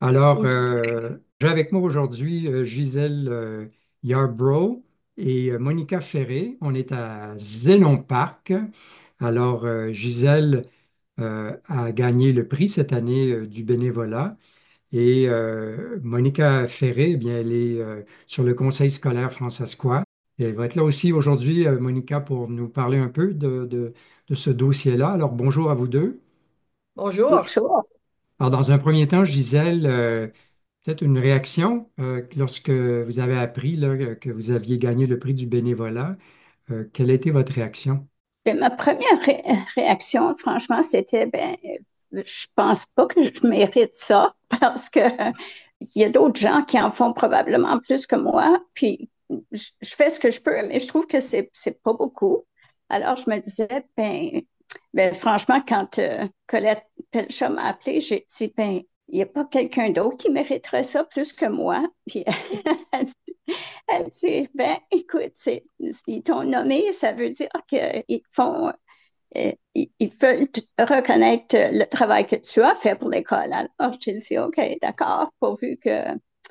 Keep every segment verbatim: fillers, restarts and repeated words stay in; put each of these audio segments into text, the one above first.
Alors, euh, j'ai avec moi aujourd'hui euh, Gisèle euh, Yarbrough et euh, Monica Ferré. On est à Zénon Park. Alors, euh, Gisèle euh, a gagné le prix cette année euh, du bénévolat et euh, Monica Ferré, eh bien, elle est euh, sur le conseil scolaire francescois. Et elle va être là aussi aujourd'hui, euh, Monica, pour nous parler un peu de, de de ce dossier-là. Alors, bonjour à vous deux. Bonjour. Bonjour. Alors, dans un premier temps, Gisèle, euh, peut-être une réaction euh, lorsque vous avez appris là, que vous aviez gagné le prix du bénévolat. Euh, quelle a été votre réaction? Ben, ma première ré- réaction, franchement, c'était, ben, euh, je pense pas que je mérite ça parce que euh, il y a d'autres gens qui en font probablement plus que moi. Puis je, je fais ce que je peux, mais je trouve que c'est c'est pas beaucoup. Alors je me disais, ben, ben franchement, quand euh, Colette Pelchat m'a appelé, j'ai dit, ben, il n'y a pas quelqu'un d'autre qui mériterait ça plus que moi. Puis elle Elle dit, ben, écoute, c'est, ils t'ont nommé, ça veut dire qu'ils font, euh, ils, ils veulent te reconnaître le travail que tu as fait pour l'école. Alors, j'ai dit, OK, d'accord, pourvu que,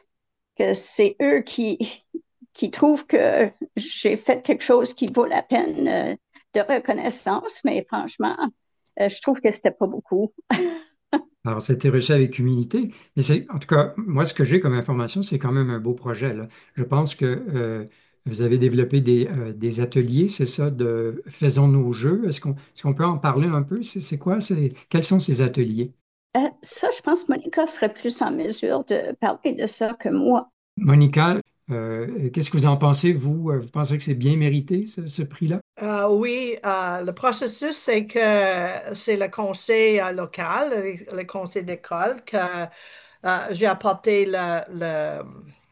que c'est eux qui, qui trouvent que j'ai fait quelque chose qui vaut la peine euh, de reconnaissance, mais franchement, euh, je trouve que c'était pas beaucoup. Alors, c'était reçu avec humilité, mais c'est, en tout cas, moi, ce que j'ai comme information, c'est quand même un beau projet, là. Je pense que euh, vous avez développé des, euh, des ateliers, c'est ça, de faisons nos jeux. Est-ce qu'on, est-ce qu'on peut en parler un peu? C'est c'est quoi? C'est, quels sont ces ateliers? Euh, ça, je pense que Monica serait plus en mesure de parler de ça que moi. Monica, euh, qu'est-ce que vous en pensez, vous? Euh, Vous pensez que c'est bien mérité, ce, ce prix-là? Euh, oui, euh, le processus, c'est que c'est le conseil euh, local, le, le conseil d'école, que euh, j'ai apporté le- le-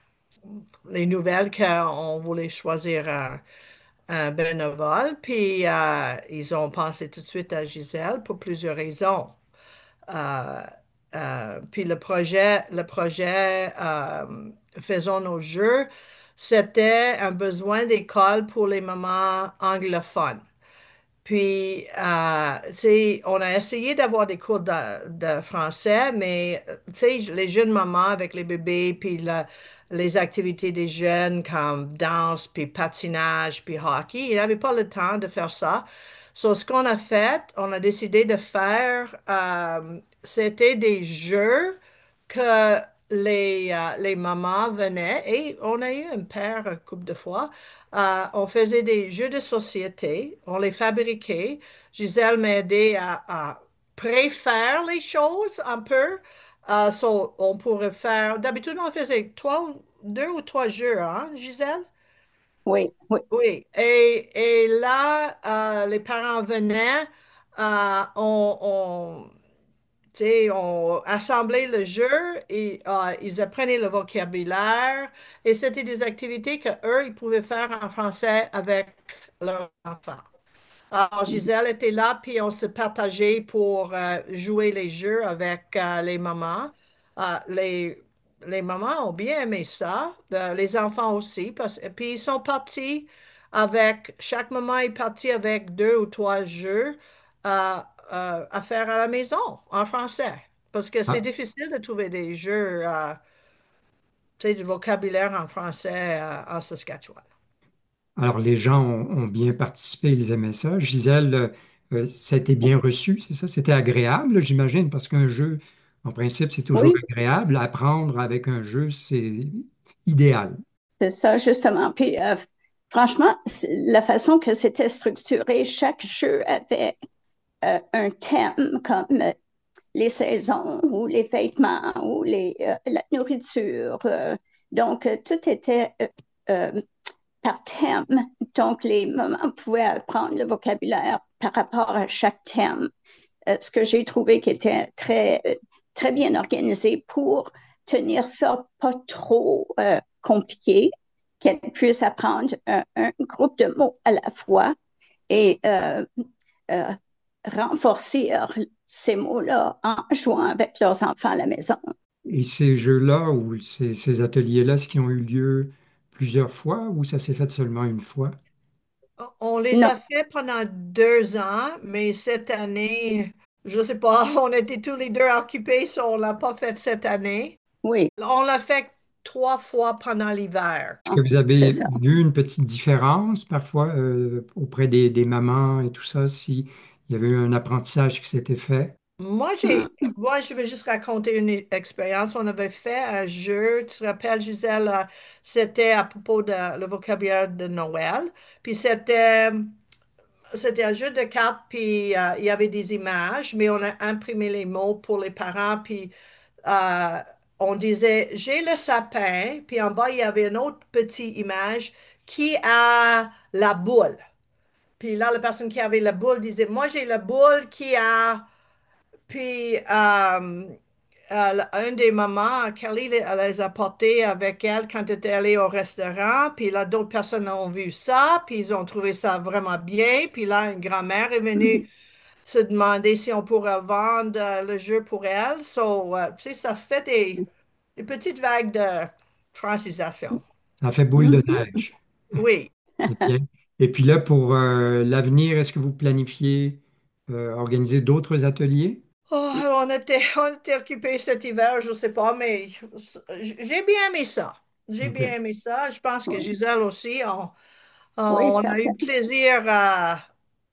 les nouvelles qu'on voulait choisir un, un bénévole. Puis euh, ils ont pensé tout de suite à Gisèle pour plusieurs raisons. Euh, euh, puis le projet, le projet euh, Faisons nos jeux, c'était un besoin d'école pour les mamans anglophones. Puis, euh, tu sais, on a essayé d'avoir des cours de, de français, mais, euh, tu sais, les jeunes mamans avec les bébés, puis la- les activités des jeunes comme danse, puis patinage, puis hockey, ils n'avaient pas le temps de faire ça. So, ce qu'on a fait, on a décidé de faire, euh, c'était des jeux que les, euh, les mamans venaient, et on a eu une paire, une couple de fois. Euh, on faisait des jeux de société, on les fabriquait. Gisèle m'a aidé à, à préfaire les choses un peu. Euh, so, on pourrait faire. D'habitude, on faisait trois, ou- deux ou trois jeux, hein, Gisèle? Oui, oui. Oui. Et, et là, euh, les parents venaient, euh, on, on, tu sais, on assemblait le jeu et euh, ils apprenaient le vocabulaire et c'était des activités que eux ils pouvaient faire en français avec leurs enfants. Alors, Gisèle était là, puis on se partageait pour euh, jouer les jeux avec euh, les mamans. Euh, les, les mamans ont bien aimé ça, euh, les enfants aussi. Parce, et puis ils sont partis avec, chaque maman est partie avec deux ou trois jeux euh, euh, à faire à la maison en français. Parce que c'est Ah, difficile de trouver des jeux, euh, tu sais, du vocabulaire en français euh, en Saskatchewan. alors, les gens ont, ont bien participé, ils aimaient ça. Gisèle, euh, euh, ça a été bien reçu, c'est ça? C'était agréable, j'imagine, parce qu'un jeu, en principe, c'est toujours Oui, agréable. Apprendre avec un jeu, c'est idéal. c'est ça, justement. Puis, euh, franchement, c'est- la façon que c'était structuré, chaque jeu avait euh, un thème comme euh, les saisons ou les vêtements ou les, euh, la nourriture. euh. donc, euh, tout était euh, euh, par thème. Donc, les mamans pouvaient apprendre le vocabulaire par rapport à chaque thème. Euh, ce que j'ai trouvé qui était très, euh, très bien organisé pour tenir ça pas trop euh, compliqué, qu'elle puisse apprendre un, un, groupe de mots à la fois et euh, euh, renforcer ces mots-là en jouant avec leurs enfants à la maison. Et ces jeux-là ou ces, ces ateliers-là, est-ce qu'ils ont eu lieu plusieurs fois ou ça s'est fait seulement une fois? On les Non, a fait pendant deux ans, mais cette année, je sais pas, on était tous les deux occupés, so on l'a pas fait cette année. Oui, On l'a fait trois fois pendant l'hiver. Est-ce que vous avez c'est ça. vu une petite différence parfois euh, auprès des, des mamans et tout ça, s'il y avait eu un apprentissage qui s'était fait? Moi, j'ai, moi, je vais juste raconter une expérience. On avait fait un jeu, tu te rappelles, Gisèle, euh, c'était à propos de le vocabulaire de Noël. Puis c'était, c'était un jeu de cartes, puis euh, il y avait des images, mais on a imprimé les mots pour les parents, puis euh, on disait, j'ai le sapin, puis en bas, il y avait une autre petite image qui a la boule. Puis là, la personne qui avait la boule disait, moi, j'ai la boule qui a... Puis, euh, euh, un des mamans, Kelly, elle les a portés avec elle quand elle était allée au restaurant. Puis là, d'autres personnes ont vu ça, puis ils ont trouvé ça vraiment bien. Puis là, une grand-mère est venue se demander si on pourrait vendre euh, le jeu pour elle. So, euh, tu sais, ça fait des, des petites vagues de francisation. Ça fait boule de Mhm. neige. Oui. C'est bien. Et puis là, pour euh, l'avenir, est-ce que vous planifiez euh, organiser d'autres ateliers? Oh, on était, on était occupés cet hiver, je sais pas, mais j'ai bien aimé ça. J'ai OK. bien aimé ça. Je pense que Oui, Gisèle aussi, on, oui, on a eu certainement. plaisir à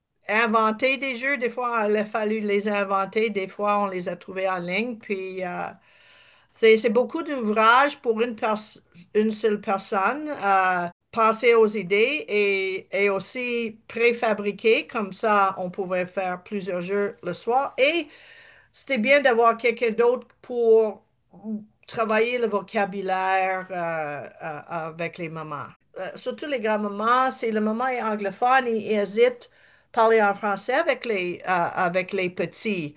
inventer des jeux. Des fois, il a fallu les inventer. Des fois, on les a trouvés en ligne. Puis, euh, c'est, c'est beaucoup d'ouvrages pour une, pers- une seule personne. Euh, penser aux idées et, et aussi préfabriquer. Comme ça, on pouvait faire plusieurs jeux le soir. Et c'était bien d'avoir quelqu'un d'autre pour travailler le vocabulaire euh, euh, avec les mamans. Euh, surtout les grands-mamans, si le maman est anglophone, il, il hésite à parler en français avec les, euh, avec les petits.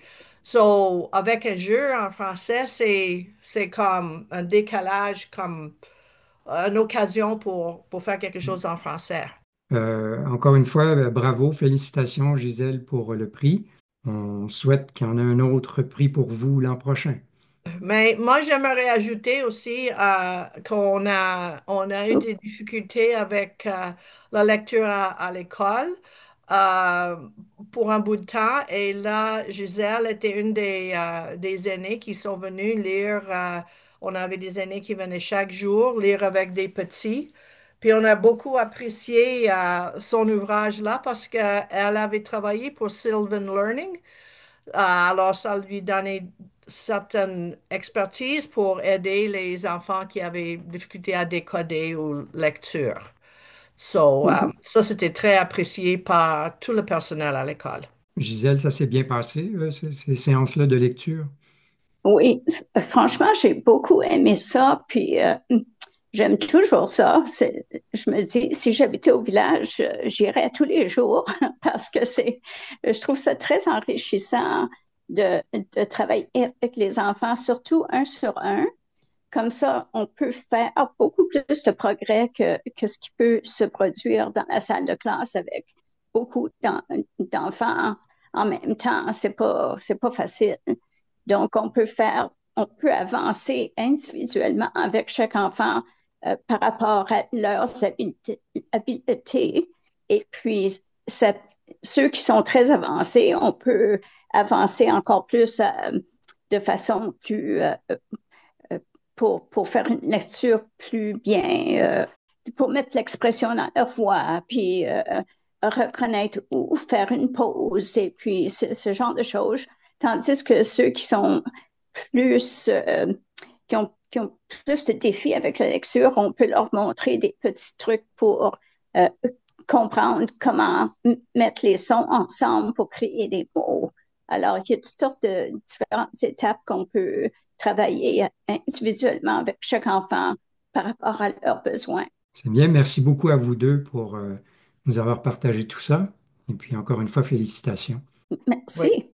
So, avec un jeu en français, c'est, c'est comme un décalage, comme une occasion pour, pour faire quelque chose en français. Euh, encore une fois, euh, bravo, félicitations Gisèle pour le prix. On souhaite qu'il y en ait un autre prix pour vous l'an prochain. Mais moi, j'aimerais ajouter aussi euh, qu'on a, on a eu des difficultés avec euh, la lecture à, à l'école euh, pour un bout de temps. Et là, Gisèle était une des, euh, des aînés qui sont venus lire. Euh, on avait des aînés qui venaient chaque jour lire avec des petits. Puis on a beaucoup apprécié euh, son ouvrage là parce qu'elle avait travaillé pour Sylvan Learning. Euh, Alors, ça lui donnait certaines expertises pour aider les enfants qui avaient difficulté à décoder ou lecture. So, euh, Mhm. ça, c'était très apprécié par tout le personnel à l'école. Gisèle, ça s'est bien passé, euh, ces, ces séances-là de lecture? Oui, f- franchement, j'ai beaucoup aimé ça, puis euh, j'aime toujours ça. C'est- je me dis, si j'habitais au village, euh, j'irais tous les jours parce que c'est, je trouve ça très enrichissant de, de travailler avec les enfants, surtout un sur un. Comme ça, on peut faire beaucoup plus de progrès que, que ce qui peut se produire dans la salle de classe avec beaucoup d'en- d'enfants en même temps. C'est pas, c'est pas facile. Donc, on peut faire, on peut avancer individuellement avec chaque enfant euh, par rapport à leurs habiletés. habiletés. Et puis, ça- ceux qui sont très avancés, on peut avancer encore plus euh, de façon plus euh, euh, pour, pour faire une lecture plus bien, euh, pour mettre l'expression dans leur voix, puis euh, reconnaître où faire une pause, et puis ce, ce genre de choses. Tandis que ceux qui sont plus, euh, qui ont, qui ont plus de défis avec la lecture, on peut leur montrer des petits trucs pour euh, comprendre comment mettre les sons ensemble pour créer des mots. Alors, il y a toutes sortes de différentes étapes qu'on peut travailler individuellement avec chaque enfant par rapport à leurs besoins. C'est bien. Merci beaucoup à vous deux pour euh, nous avoir partagé tout ça. Et puis encore une fois, félicitations. Oui. Merci.